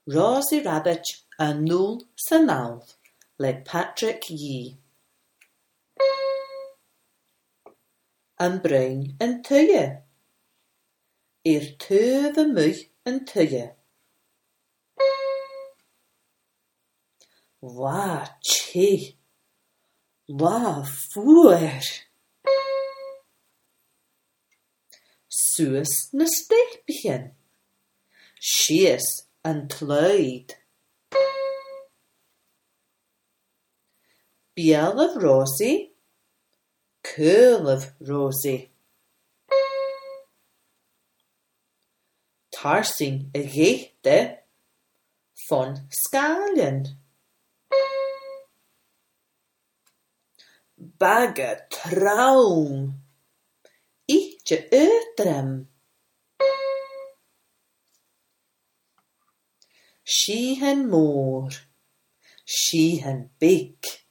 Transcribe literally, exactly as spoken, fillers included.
Rosie Rabbit a Nŵl sa Nawdd le Patrick Yee. Yn Brein yn Tye. I'r Töf y Mwy yn Tye. Wa chi. Wa fwyr. Suas na Stepien. Sies yn Tloed. Biel of Rosie. Curl of Rosie. Tarsing y geite. Von Scalien. Bagge traum. Ikke ötrem. Sheehan Moor. Sheehan Big.